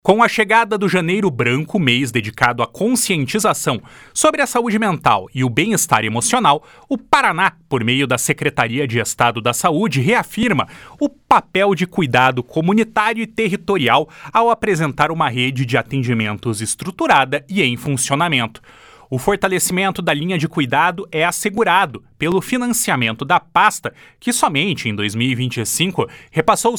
Com a chegada do Janeiro Branco, mês dedicado à conscientização sobre a saúde mental e o bem-estar emocional, o Paraná, por meio da Secretaria de Estado da Saúde, reafirma o papel de cuidado comunitário e territorial ao apresentar uma rede de atendimentos estruturada e em funcionamento. O fortalecimento da linha de cuidado é assegurado pelo financiamento da pasta, que somente em 2025 repassou R$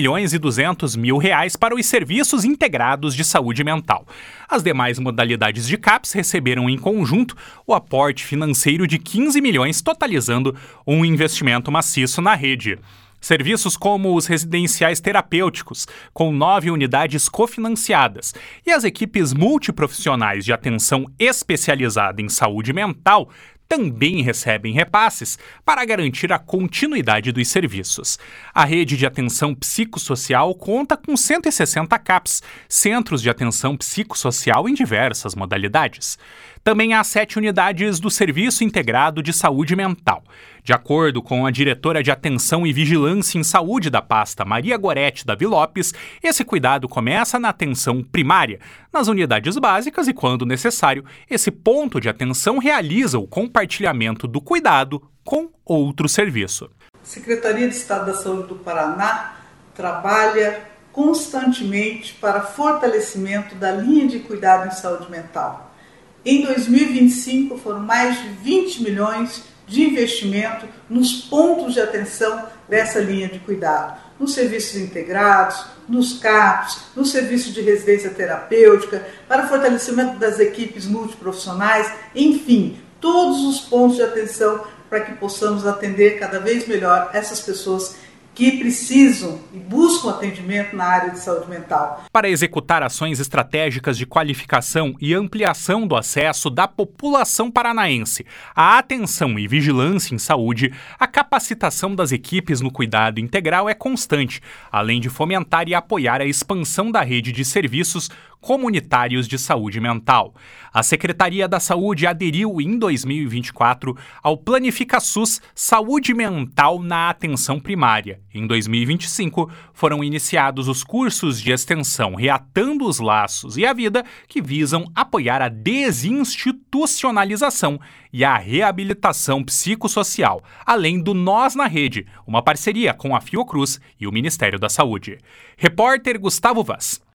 5.200.000 para os serviços integrados de saúde mental. As demais modalidades de CAPS receberam em conjunto o aporte financeiro de 15 milhões, totalizando um investimento maciço na rede. Serviços como os residenciais terapêuticos, com 9 unidades cofinanciadas, e as equipes multiprofissionais de atenção especializada em saúde mental também recebem repasses para garantir a continuidade dos serviços. A rede de atenção psicossocial conta com 160 CAPs, centros de atenção psicossocial em diversas modalidades. Também há 7 unidades do Serviço Integrado de Saúde Mental. De acordo com a diretora de Atenção e Vigilância em Saúde da pasta, Maria Goretti Davi Lopes, esse cuidado começa na atenção primária, nas unidades básicas e, quando necessário, esse ponto de atenção realiza o compartilhamento do cuidado com outro serviço. A Secretaria de Estado da Saúde do Paraná trabalha constantemente para fortalecimento da linha de cuidado em saúde mental. Em 2025 foram mais de 20 milhões de investimento nos pontos de atenção dessa linha de cuidado, nos serviços integrados, nos CAPs, no serviço de residência terapêutica, para fortalecimento das equipes multiprofissionais, enfim, todos os pontos de atenção para que possamos atender cada vez melhor essas pessoas que precisam e buscam atendimento na área de saúde mental. Para executar ações estratégicas de qualificação e ampliação do acesso da população paranaense à atenção e vigilância em saúde, a capacitação das equipes no cuidado integral é constante, além de fomentar e apoiar a expansão da rede de serviços comunitários de saúde mental. A Secretaria da Saúde aderiu em 2024 ao Planifica-SUS Saúde Mental na Atenção Primária. Em 2025, foram iniciados os cursos de extensão Reatando os Laços e a Vida, que visam apoiar a desinstitucionalização e a reabilitação psicossocial, além do Nós na Rede, uma parceria com a Fiocruz e o Ministério da Saúde. Repórter Gustavo Vaz.